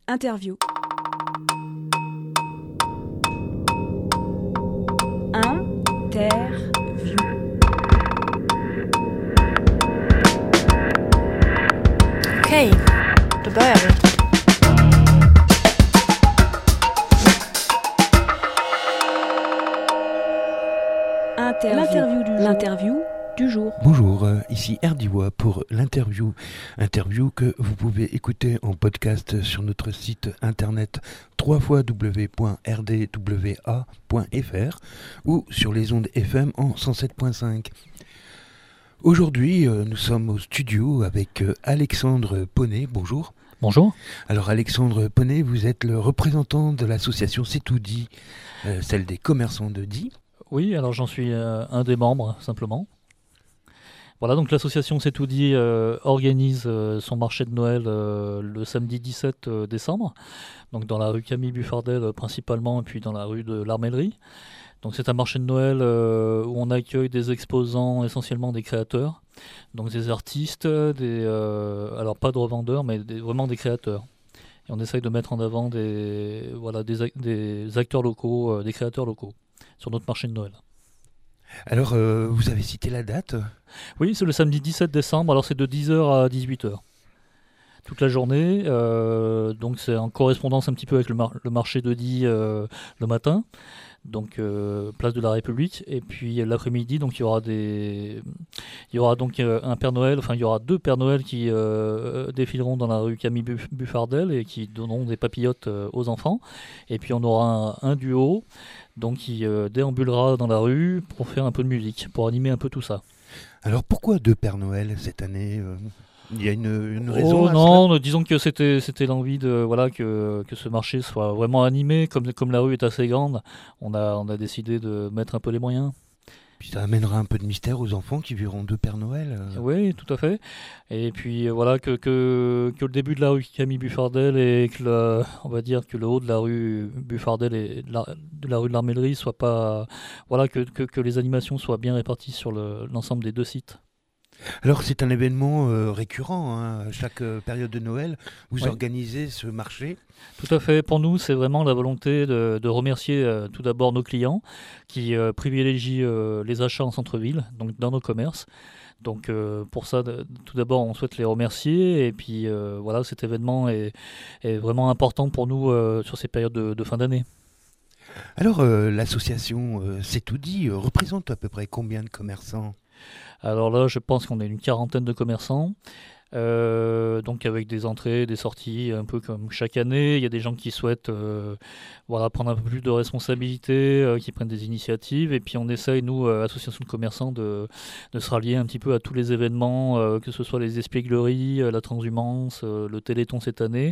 Interview. Interview. Okej, då börjar vi. L'interview du jour. Bonjour, ici Erdiwa pour l'interview. Interview que vous pouvez écouter en podcast sur notre site internet www.rdwa.fr ou sur les ondes FM en 107.5. Aujourd'hui, nous sommes au studio avec Alexandre Poney. Bonjour. Bonjour. Alors Alexandre Poney, vous êtes le représentant de l'association C'est tout dit, celle des commerçants de Die. Oui, alors j'en suis un des membres, simplement. Voilà, donc l'association C'est tout dit organise son marché de Noël le samedi 17 décembre, donc dans la rue Camille Buffardel principalement, et puis dans la rue de l'Armellerie. Donc c'est un marché de Noël où on accueille des exposants, essentiellement des créateurs, donc des artistes, alors pas de revendeurs, mais vraiment des créateurs. Et on essaye de mettre en avant des acteurs locaux, des créateurs locaux sur notre marché de Noël. Alors, vous avez cité la date ? Oui, c'est le samedi 17 décembre, alors c'est de 10h à 18h. Toute la journée, donc c'est en correspondance un petit peu avec le marché de Die le matin, donc place de la République, et puis l'après-midi, donc il y aura donc un Père Noël, enfin il y aura deux Pères Noël qui défileront dans la rue Camille Buffardel et qui donneront des papillotes aux enfants, et puis on aura un duo donc qui déambulera dans la rue pour faire un peu de musique, pour animer un peu tout ça. Alors pourquoi deux Pères Noël cette année ? Il y a une raison à non, disons que c'était l'envie de que ce marché soit vraiment animé, comme la rue est assez grande, on a décidé de mettre un peu les moyens. Puis ça amènera un peu de mystère aux enfants qui verront deux Pères Noël. Oui, tout à fait. Et puis voilà que le début de la rue Camille Buffardel et que on va dire que le haut de la rue Buffardel et de la rue de l'Armellerie soit pas que les animations soient bien réparties sur l'ensemble des deux sites. Alors c'est un événement récurrent, hein, à chaque période de Noël, vous Oui. organisez ce marché. Tout à fait, pour nous c'est vraiment la volonté de remercier tout d'abord nos clients qui privilégient les achats en centre-ville, donc dans nos commerces. Donc pour ça, tout d'abord on souhaite les remercier et puis cet événement est vraiment important pour nous sur ces périodes de fin d'année. Alors l'association C'est tout dit représente à peu près combien de commerçants ? Alors là, je pense qu'on est une quarantaine de commerçants, donc avec des entrées, des sorties, un peu comme chaque année. Il y a des gens qui souhaitent prendre un peu plus de responsabilités, qui prennent des initiatives. Et puis on essaye, nous, association de commerçants, de se rallier un petit peu à tous les événements, que ce soit les espiègleries, la transhumance, le Téléthon cette année.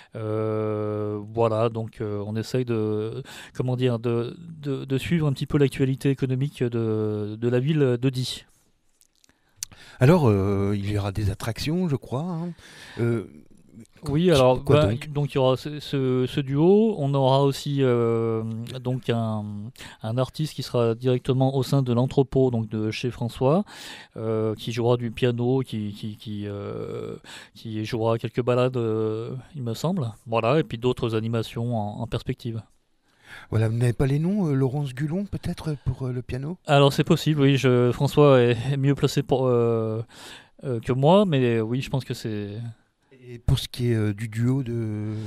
Donc on essaye de suivre un petit peu l'actualité économique de la ville de Die. Alors, il y aura des attractions, je crois. Hein. Oui, alors donc il y aura ce duo. On aura aussi donc un artiste qui sera directement au sein de l'entrepôt, donc de chez François, qui jouera du piano, qui jouera quelques ballades, il me semble. Voilà, et puis d'autres animations en perspective. Voilà, vous n'avez pas les noms, Laurence Gulon peut-être pour le piano ? Alors c'est possible, oui, François est mieux placé que moi, mais oui, je pense que c'est... Et pour ce qui est du duo d'artistes ?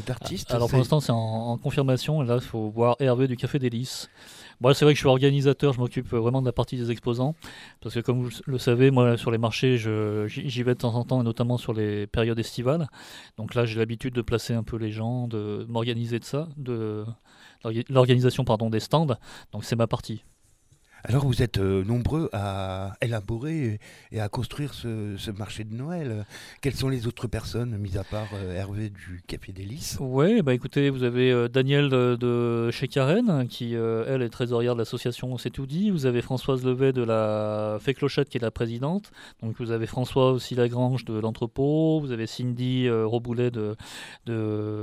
Alors pour l'instant c'est en confirmation, et là il faut voir Hervé du Café Délices. Moi c'est vrai que je suis organisateur, je m'occupe vraiment de la partie des exposants, parce que comme vous le savez, moi sur les marchés j'y vais de temps en temps, et notamment sur les périodes estivales. Donc là j'ai l'habitude de placer un peu les gens, de m'organiser de ça, de l'organisation des stands, donc c'est ma partie. Alors vous êtes nombreux à élaborer et à construire ce marché de Noël. Quelles sont les autres personnes, mis à part Hervé du Café Délices ? Oui, écoutez, vous avez Daniel de chez Karen, qui elle est trésorière de l'association C'est tout dit. Vous avez Françoise Levet de la Fée Clochette, qui est la présidente. Donc vous avez François aussi Lagrange de l'entrepôt. Vous avez Cindy Roboulet de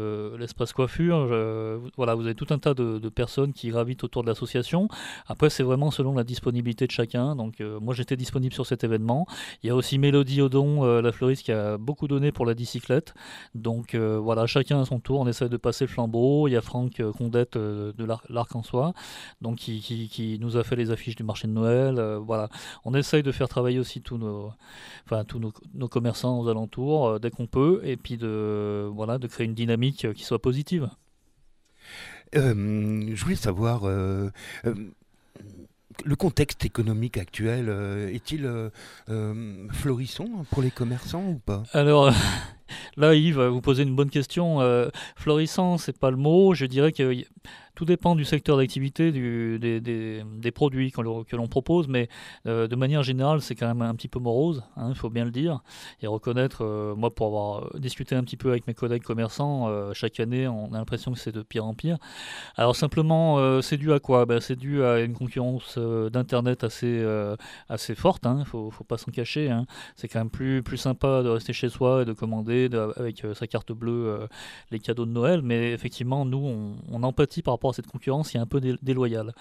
l'espace coiffure. Voilà, vous avez tout un tas de personnes qui gravitent autour de l'association. Après, c'est vraiment selon la disponibilité de chacun. Donc, moi, j'étais disponible sur cet événement. Il y a aussi Mélodie Odon, la fleuriste, qui a beaucoup donné pour la bicyclette. Donc, voilà, chacun à son tour. On essaie de passer le flambeau. Il y a Franck Condette de l'Arc-en-Soi, donc qui nous a fait les affiches du marché de Noël. Voilà, on essaye de faire travailler aussi tous nos commerçants aux alentours dès qu'on peut, et puis de créer une dynamique qui soit positive. Je voulais savoir, le contexte économique actuel est-il florissant pour les commerçants ou pas? Alors, là, Yves, vous posez une bonne question. Florissant, c'est pas le mot. Je dirais que tout dépend du secteur d'activité, des produits que l'on propose, mais de manière générale, c'est quand même un petit peu morose, il faut bien le dire, et reconnaître, moi pour avoir discuté un petit peu avec mes collègues commerçants, chaque année on a l'impression que c'est de pire en pire. Alors simplement, c'est dû à quoi? C'est dû à une concurrence d'Internet assez forte, faut pas s'en cacher, c'est quand même plus sympa de rester chez soi et de commander avec sa carte bleue les cadeaux de Noël, mais effectivement nous on empathie par rapport à cette concurrence qui est un peu déloyale.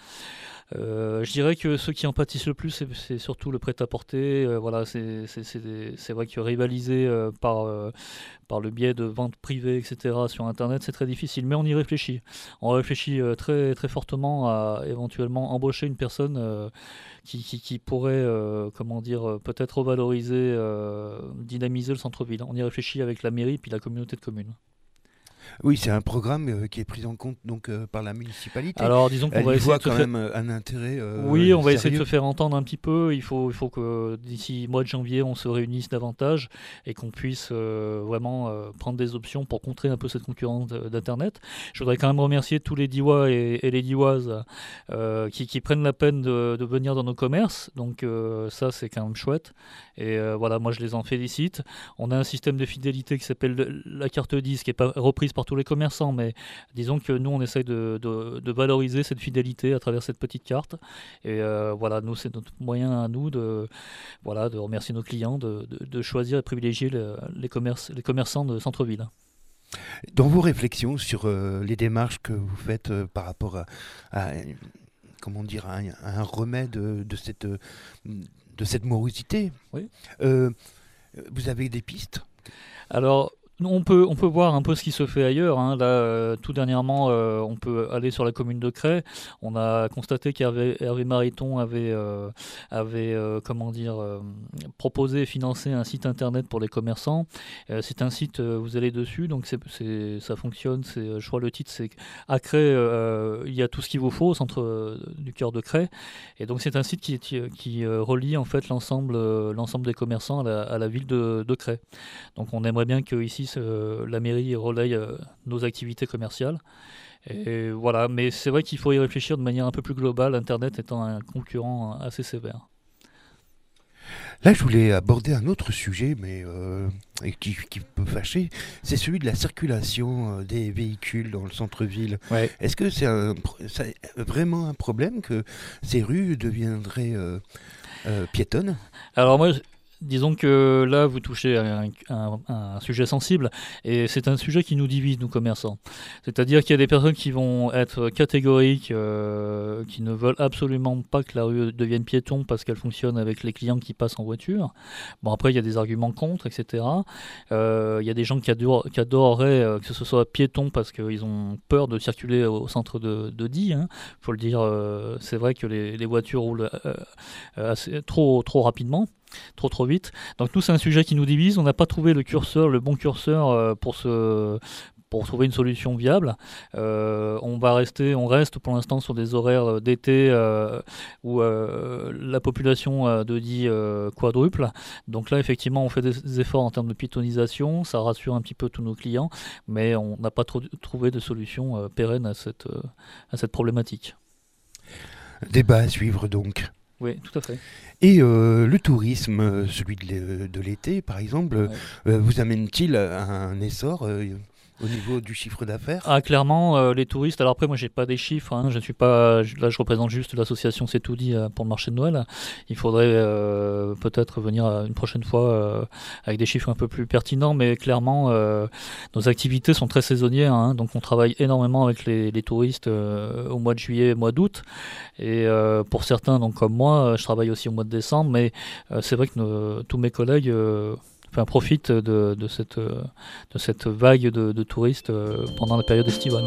Je dirais que ceux qui en pâtissent le plus, c'est surtout le prêt-à-porter. Voilà, c'est vrai que rivaliser par le biais de ventes privées, etc., sur Internet, c'est très difficile. Mais on y réfléchit. On réfléchit très, très fortement à éventuellement embaucher une personne qui pourrait, peut-être revaloriser, dynamiser le centre-ville. On y réfléchit avec la mairie puis la communauté de communes. Oui, c'est un programme qui est pris en compte donc par la municipalité. Alors, disons qu'on va essayer quand même un intérêt. Oui, on va essayer de sérieux. se faire entendre un petit peu. Il faut que d'ici mois de janvier, on se réunisse davantage et qu'on puisse vraiment prendre des options pour contrer un peu cette concurrence d'Internet. Je voudrais quand même remercier tous les Diois et les Dioises qui prennent la peine de venir dans nos commerces. Donc ça, c'est quand même chouette. Et voilà, moi, je les en félicite. On a un système de fidélité qui s'appelle la carte 10, qui n'est pas reprise par tous les commerçants, mais disons que nous, on essaye de valoriser cette fidélité à travers cette petite carte. Et voilà, nous, c'est notre moyen à nous de remercier nos clients, de choisir et privilégier les commerçants de centre-ville. Dans vos réflexions sur les démarches que vous faites par rapport à comment dire, à un remède de cette morosité, oui. Vous avez des pistes? Alors, on peut voir un peu ce qui se fait ailleurs. Là, tout dernièrement, on peut aller sur la commune de Cray. On a constaté qu'Hervé Mariton avait proposé et financé un site internet pour les commerçants. C'est un site, vous allez dessus, donc ça fonctionne. Je crois le titre, c'est à Cray, il y a tout ce qu'il vous faut au centre du cœur de Cray. Et donc c'est un site qui relie en fait l'ensemble des commerçants à la ville de Cray. Donc on aimerait bien que ici la mairie relaye nos activités commerciales. Et voilà, mais c'est vrai qu'il faut y réfléchir de manière un peu plus globale, Internet étant un concurrent assez sévère. Là, je voulais aborder un autre sujet, mais qui peut fâcher, c'est celui de la circulation des véhicules dans le centre-ville. Ouais. Est-ce que c'est vraiment un problème que ces rues deviendraient piétonnes? Alors moi, disons que là, vous touchez à un sujet sensible, et c'est un sujet qui nous divise, nous commerçants. C'est-à-dire qu'il y a des personnes qui vont être catégoriques, qui ne veulent absolument pas que la rue devienne piéton parce qu'elle fonctionne avec les clients qui passent en voiture. Bon, après, il y a des arguments contre, etc. Il y a des gens qui adoreraient que ce soit piéton parce qu'ils ont peur de circuler au centre de Die. Faut le dire, c'est vrai que les voitures roulent trop rapidement. Trop vite. Donc nous, c'est un sujet qui nous divise. On n'a pas trouvé le bon curseur pour trouver une solution viable. On reste pour l'instant sur des horaires d'été où la population de Die quadruple. Donc là, effectivement, on fait des efforts en termes de piétonisation. Ça rassure un petit peu tous nos clients, mais on n'a pas trouvé de solution pérenne à cette problématique. Débat à suivre donc. Oui, tout à fait. Et le tourisme, celui de l'été par exemple, Ouais. vous amène-t-il à un essor au niveau du chiffre d'affaires? Ah, clairement, les touristes. Alors après, moi, j'ai pas des chiffres. Hein, je ne suis pas. Là, je représente juste l'association C'est tout dit pour le marché de Noël. Il faudrait peut-être venir une prochaine fois avec des chiffres un peu plus pertinents. Mais clairement, nos activités sont très saisonnières. Hein, donc, on travaille énormément avec les touristes au mois de juillet, mois d'août. Et pour certains, donc comme moi, je travaille aussi au mois de décembre. Mais c'est vrai que tous mes collègues profitent de cette vague de touristes pendant la période estivale.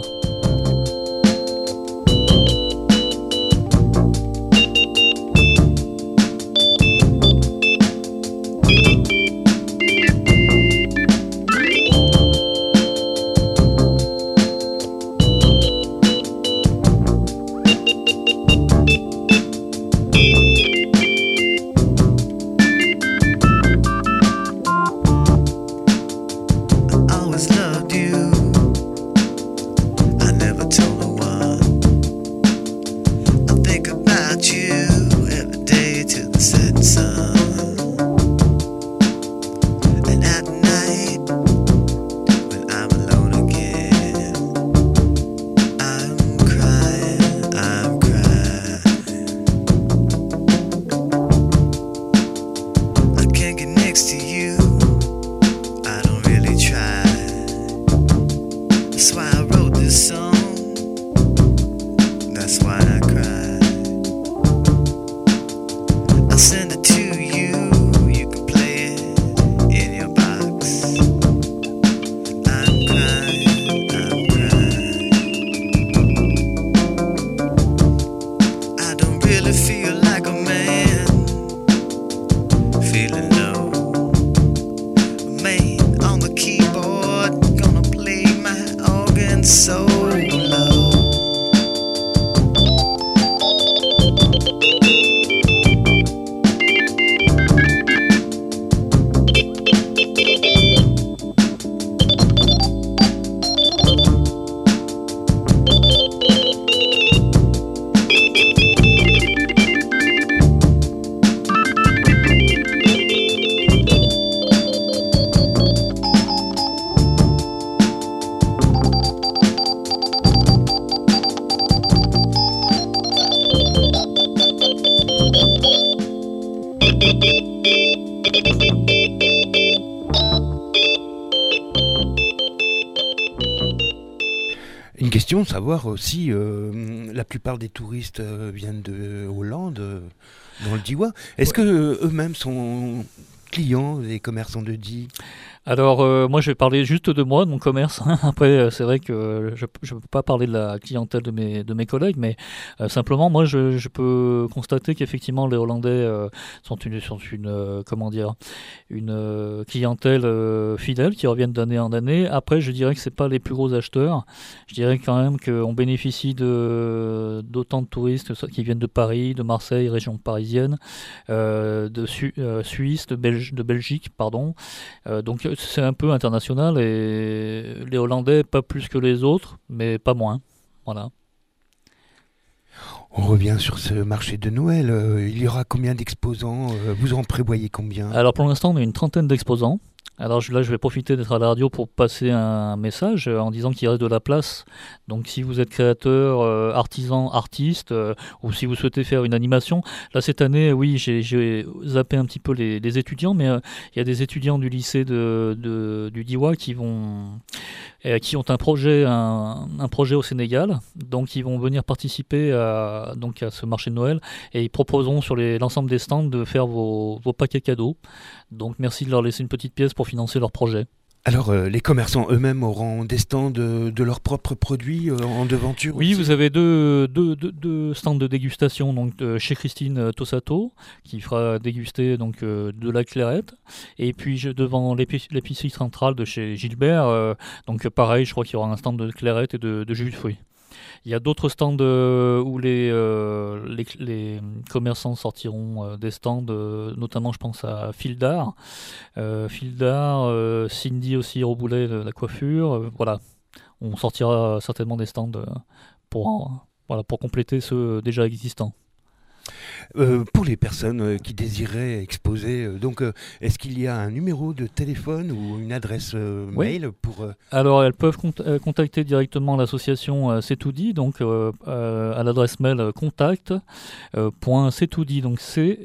Une question, savoir aussi, la plupart des touristes viennent de Hollande, dans le Diois. Est-ce que eux-mêmes sont clients des commerçants de Die? Alors, moi, je vais parler juste de moi, de mon commerce. Après, c'est vrai que je ne peux pas parler de la clientèle de mes collègues, mais simplement, moi, je peux constater qu'effectivement, les Hollandais sont une comment dire, une clientèle fidèle qui reviennent d'année en année. Après, je dirais que c'est pas les plus gros acheteurs. Je dirais quand même qu'on bénéficie d'autant de touristes qui viennent de Paris, de Marseille, région parisienne, de Suisse, de Belgique, pardon. Donc c'est un peu international et les Hollandais pas plus que les autres, mais pas moins. Voilà. On revient sur ce marché de Noël. Il y aura combien d'exposants? Vous en prévoyez combien? Alors pour l'instant, on a une trentaine d'exposants. Alors là, je vais profiter d'être à la radio pour passer un message en disant qu'il reste de la place. Donc si vous êtes créateur, artisan, artiste, ou si vous souhaitez faire une animation, là cette année, oui, j'ai zappé un petit peu les étudiants, mais il y a des étudiants du lycée du Diois qui ont un projet au Sénégal, donc ils vont venir participer à ce marché de Noël et ils proposeront sur l'ensemble des stands de faire vos paquets cadeaux. Donc merci de leur laisser une petite pièce pour financer leur projet. Alors, les commerçants eux-mêmes auront des stands de leurs propres produits en devanture? Oui, aussi. vous avez deux stands de dégustation, donc chez Christine Tossato, qui fera déguster donc de la clairette, et puis devant l'épicerie centrale de chez Gilbert, donc pareil, je crois qu'il y aura un stand de clairette et de jus de fruits. Il y a d'autres stands où les commerçants sortiront des stands, notamment je pense à Fildar, Cindy aussi Roboulet de la coiffure, voilà. On sortira certainement des stands pour compléter ceux déjà existants. Pour les personnes qui désiraient exposer, est-ce qu'il y a un numéro de téléphone ou une adresse mail pour... Alors, elles peuvent contacter directement l'association C'est tout dit, donc à l'adresse mail contact.ctoutdit, donc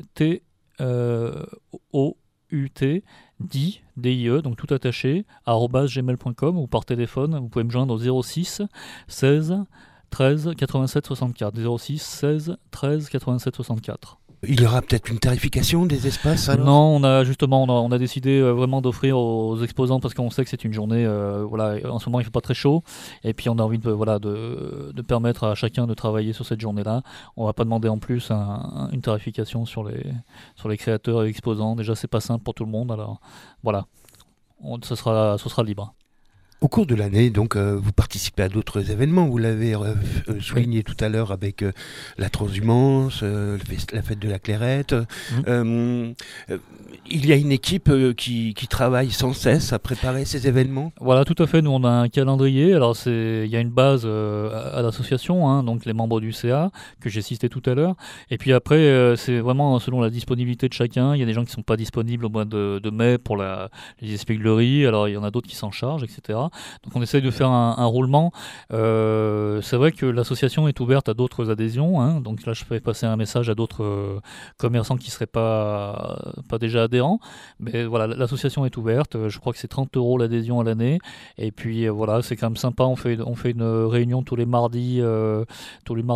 CTOUT dit, DIE, donc tout attaché, @gmail.com, ou par téléphone, vous pouvez me joindre au 06 16 13 87 64. 06 16 13 87 64. Il y aura peut-être une tarification des espaces alors ? Non, on a décidé vraiment d'offrir aux exposants, parce qu'on sait que c'est une journée, en ce moment il ne fait pas très chaud, et puis on a envie de permettre à chacun de travailler sur cette journée-là. On ne va pas demander en plus une tarification sur les créateurs et exposants. Déjà, c'est pas simple pour tout le monde, alors voilà, ce sera libre. Au cours de l'année, donc, vous participez à d'autres événements. Vous l'avez souligné tout à l'heure avec la transhumance, la fête de la Clairette. Il y a une équipe qui travaille sans cesse à préparer ces événements. Voilà, tout à fait. Nous, on a un calendrier. Alors, il y a une base à l'association, donc les membres du CA, que j'ai cité tout à l'heure. Et puis après, c'est vraiment selon la disponibilité de chacun. Il y a des gens qui ne sont pas disponibles au mois de mai pour les espiègleries. Alors, il y en a d'autres qui s'en chargent, etc. Donc on essaye de faire un roulement. C'est vrai que l'association est ouverte à d'autres adhésions, donc là je fais passer un message à d'autres commerçants qui ne seraient pas déjà adhérents, mais voilà, l'association est ouverte. Je crois que c'est 30 € l'adhésion à l'année, et puis voilà, c'est quand même sympa. On fait une réunion tous les mardis tous les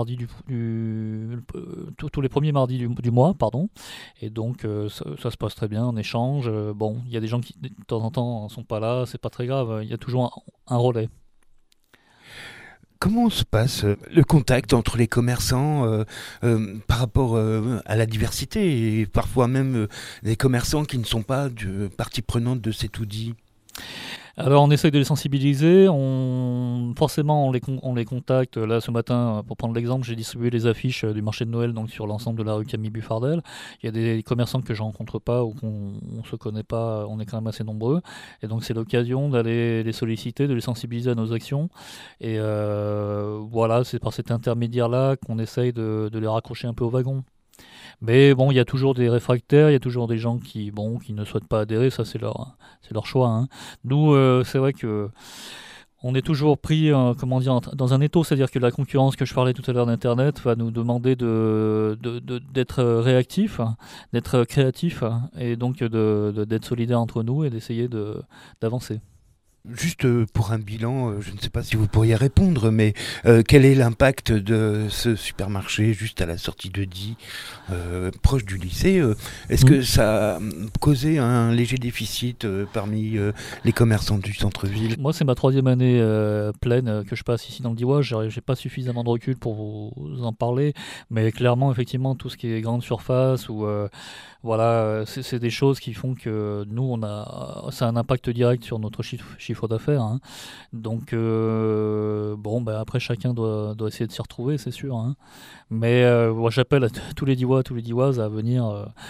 premiers mardis du mois, pardon, et donc ça se passe très bien, on échange. Bon, il y a des gens qui de temps en temps ne sont pas là, c'est pas très grave, il y a toujours un relais. Comment se passe le contact entre les commerçants par rapport à la diversité, et parfois même des commerçants qui ne sont pas partie prenante de C'est tout dit ? Alors on essaye de les sensibiliser, forcément on les contacte. Là ce matin, pour prendre l'exemple, j'ai distribué les affiches du marché de Noël, donc sur l'ensemble de la rue Camille Buffardel. Il y a des commerçants que je rencontre pas ou qu'on se connaît pas, on est quand même assez nombreux, et donc c'est l'occasion d'aller les solliciter, de les sensibiliser à nos actions, et voilà, c'est par cet intermédiaire là qu'on essaye de les raccrocher un peu au wagon. Mais bon, il y a toujours des réfractaires, il y a toujours des gens qui ne souhaitent pas adhérer, ça c'est leur choix. Nous, c'est vrai que on est toujours pris dans un étau, c'est-à-dire que la concurrence que je parlais tout à l'heure d'Internet va nous demander d'être réactifs, d'être créatifs, et donc d'être solidaires entre nous et d'essayer d'avancer. Juste pour un bilan, je ne sais pas si vous pourriez répondre, mais quel est l'impact de ce supermarché juste à la sortie de Die, proche du lycée ? Est-ce que ça a causé un léger déficit parmi les commerçants du centre-ville ? Moi, c'est ma 3e année pleine que je passe ici dans le Diois. J'ai pas suffisamment de recul pour vous en parler, mais clairement, effectivement, tout ce qui est grande surface ou voilà, c'est des choses qui font que nous, ça a un impact direct sur notre chiffre d'affaires. Donc, après, chacun doit essayer de s'y retrouver, c'est sûr. Mais moi, j'appelle à tous les Diois, tous les Dioises à venir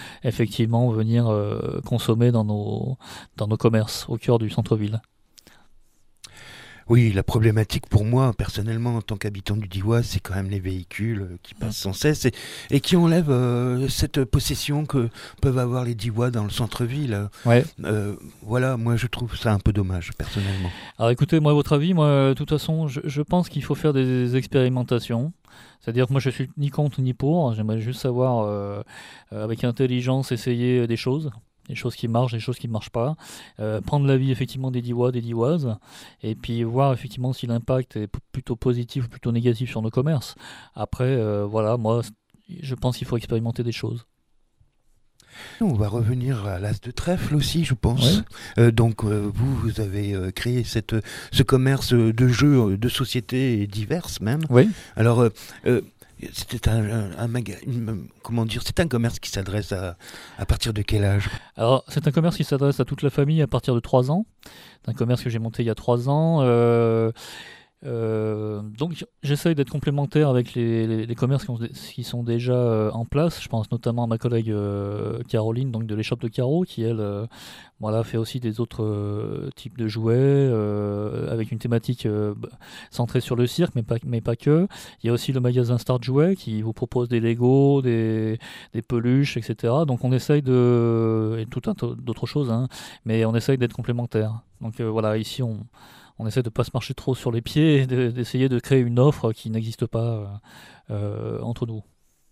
consommer dans nos commerces au cœur du centre-ville. Oui, la problématique pour moi, personnellement, en tant qu'habitant du Diois, c'est quand même les véhicules qui passent sans cesse et qui enlèvent cette possession que peuvent avoir les Diois dans le centre-ville. Ouais. Voilà, moi je trouve ça un peu dommage, personnellement. Alors écoutez, moi, à votre avis, de toute façon, je pense qu'il faut faire des expérimentations. C'est-à-dire que moi, je suis ni contre ni pour. J'aimerais juste savoir, avec intelligence, essayer des choses qui marchent, des choses qui ne marchent pas, prendre l'avis effectivement des Diois, des Dioises, et puis voir effectivement si l'impact est plutôt positif ou plutôt négatif sur nos commerces. Après, moi, je pense qu'il faut expérimenter des choses. On va revenir à l'As de Trèfle aussi, je pense. Ouais. Vous avez créé ce commerce de jeux de sociétés diverses même. Oui. Alors, c'était c'est un commerce qui s'adresse à partir de quel âge ? Alors, c'est un commerce qui s'adresse à toute la famille à partir de 3 ans. C'est un commerce que j'ai monté il y a 3 ans. Donc j'essaye d'être complémentaire avec les commerces qui sont déjà en place. Je pense notamment à ma collègue Caroline, donc de l'échoppe de Caro, qui elle voilà, fait aussi des autres types de jouets avec une thématique centrée sur le cirque, mais pas que. Il y a aussi le magasin Start Jouets qui vous propose des Lego, des peluches, etc. Donc on essaye et tout un tas d'autres choses, hein, mais on essaye d'être complémentaires. Donc voilà, ici on essaie de ne pas se marcher trop sur les pieds et d'essayer de créer une offre qui n'existe pas entre nous.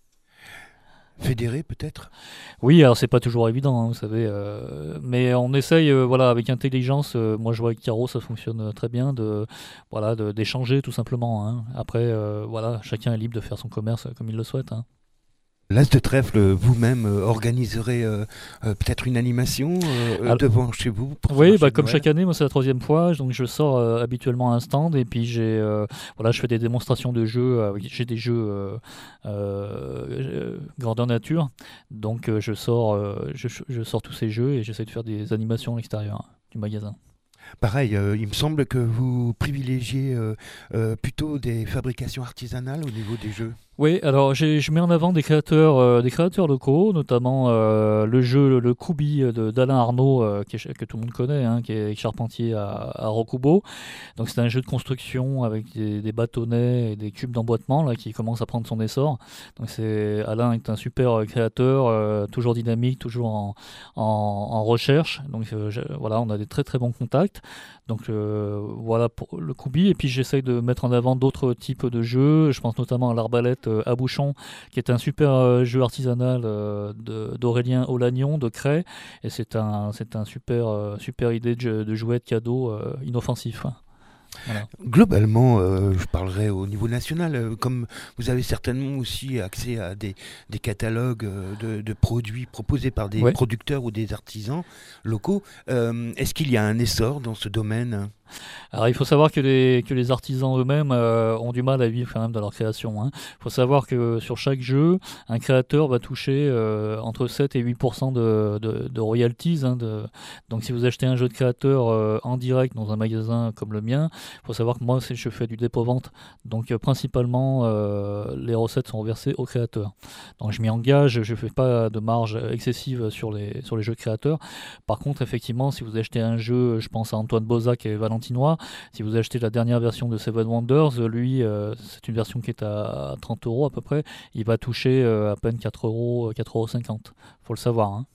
Fédéré peut-être? Oui, alors c'est pas toujours évident, hein, vous savez, mais on essaye, voilà, avec intelligence. Moi, je vois avec Caro, ça fonctionne très bien, d'échanger tout simplement, hein. Après, voilà, chacun est libre de faire son commerce comme il le souhaite, hein. L'As de Trèfle, vous-même organiserez peut-être une animation devant chez vous pour ce Oui, marché de comme Noël. chaque année, moi c'est la 3e fois, donc je sors habituellement à un stand et puis voilà, je fais des démonstrations de jeux. J'ai des jeux grandeur nature, donc je sors tous ces jeux et j'essaie de faire des animations à l'extérieur du magasin. Pareil, il me semble que vous privilégiez plutôt des fabrications artisanales au niveau des jeux. Oui, alors je mets en avant des créateurs locaux, notamment le jeu le Koubi d'Alain Arnaud, que tout le monde connaît, hein, qui est charpentier à Rokubo. Donc c'est un jeu de construction avec des bâtonnets et des cubes d'emboîtement là, qui commence à prendre son essor. Donc Alain est un super créateur, toujours dynamique, toujours en recherche. Donc voilà, on a des très très bons contacts. Donc voilà pour le Koubi. Et puis j'essaye de mettre en avant d'autres types de jeux. Je pense notamment à l'Arbalète à Bouchon, qui est un super jeu artisanal d'Aurélien Olagnon de Cray. Et c'est un super idée de jouet de cadeau inoffensif. Voilà. Globalement, je parlerai au niveau national, comme vous avez certainement aussi accès à des catalogues de produits proposés par des producteurs ou des artisans locaux, est-ce qu'il y a un essor dans ce domaine ? Alors il faut savoir que les artisans eux-mêmes ont du mal à vivre quand même dans leur création, hein. Il faut savoir que sur chaque jeu, un créateur va toucher entre 7 et 8% de royalties, hein, donc si vous achetez un jeu de créateur en direct dans un magasin comme le mien, il faut savoir que moi je fais du dépôt-vente, donc principalement les recettes sont reversées aux créateurs. Donc je m'y engage, je ne fais pas de marge excessive sur les jeux de créateurs. Par contre effectivement, si vous achetez un jeu, je pense à Antoine Bozac et Valentinois, si vous achetez la dernière version de Seven Wonders, lui, c'est une version qui est à 30 € à peu près, il va toucher à peine 4 €, 4,50 €. Faut le savoir, hein.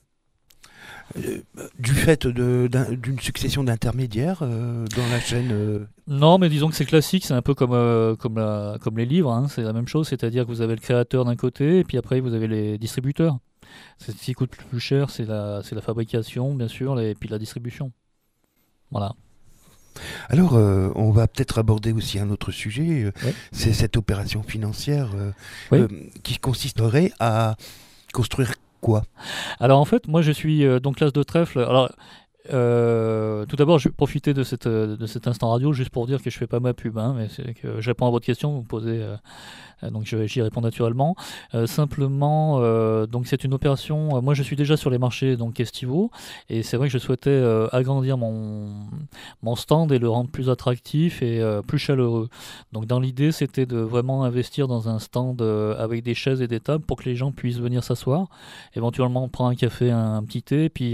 Du fait d'une succession d'intermédiaires dans la chaîne Non, mais disons que c'est classique, c'est un peu comme les livres, hein, c'est la même chose, c'est-à-dire que vous avez le créateur d'un côté, et puis après vous avez les distributeurs. Ce qui coûte plus cher, c'est la fabrication, bien sûr, et puis la distribution. Voilà. Alors, on va peut-être aborder aussi un autre sujet, c'est cette opération financière qui consisterait à construire quoi ? Alors en fait, moi je suis donc l'As de Trèfle. Alors tout d'abord, je vais profiter de cet instant radio juste pour dire que je fais pas ma pub, hein, mais c'est que je réponds à votre question, vous me posez, donc j'y réponds naturellement. Simplement, donc c'est une opération. Moi, je suis déjà sur les marchés donc estivaux, et c'est vrai que je souhaitais agrandir mon stand et le rendre plus attractif et plus chaleureux. Donc dans l'idée, c'était de vraiment investir dans un stand avec des chaises et des tables pour que les gens puissent venir s'asseoir, éventuellement prendre un café, un petit thé, puis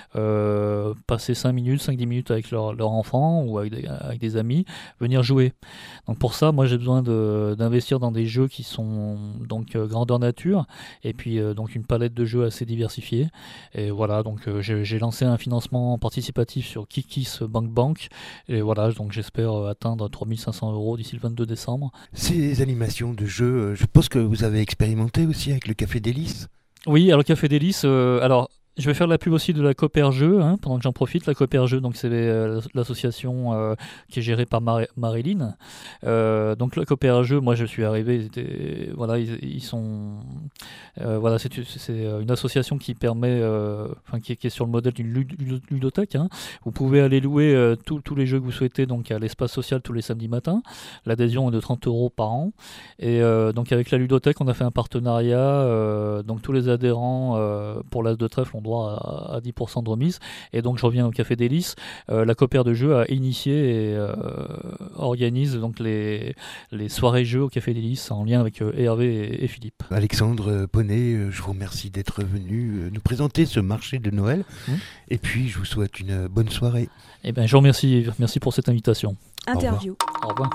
passer 5-10 minutes avec leur enfant ou avec des amis, venir jouer. Donc pour ça, moi j'ai besoin d'investir dans des jeux qui sont donc grandeur nature, et puis donc une palette de jeux assez diversifiée. Et voilà, donc j'ai lancé un financement participatif sur KissKissBankBank, et voilà, donc j'espère atteindre 3 500 € d'ici le 22 décembre. Ces animations de jeux, je pense que vous avez expérimenté aussi avec le Café Délices. Oui, alors Café Délices, alors je vais faire la pub aussi de la Copper Jeux, hein, pendant que j'en profite. La Copper Jeux, donc c'est l'association qui est gérée par Marilyn. Donc la Copper Jeux, moi je suis arrivé, voilà, ils sont, voilà, c'est une association qui permet, qui est sur le modèle d'une ludothèque, hein. Vous pouvez aller louer tous les jeux que vous souhaitez, donc à l'espace social tous les samedis matins. L'adhésion est de 30 € par an. Et donc avec la ludothèque, on a fait un partenariat. Donc tous les adhérents pour l'As de Trèfle ont droit à 10% de remise. Et donc je reviens au Café Délices. La coopère de jeu a initié et organise donc les soirées jeux au Café Délices en lien avec Hervé et Philippe. Alexandre Poney, je vous remercie d'être venu nous présenter ce marché de Noël. Et puis je vous souhaite une bonne soirée. Eh ben, je vous remercie. Merci pour cette invitation. Interview. Au revoir.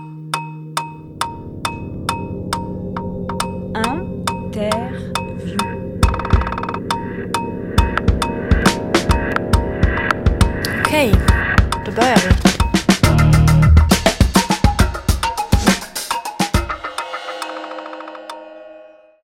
Interview. Okej, då börjar vi.